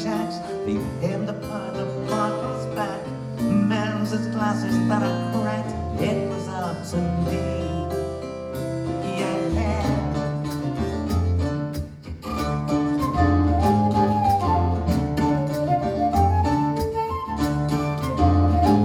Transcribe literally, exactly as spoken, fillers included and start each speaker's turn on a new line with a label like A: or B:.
A: jacks, leave him to put the bottles back. Man's his glasses that are cracked, it was up to me.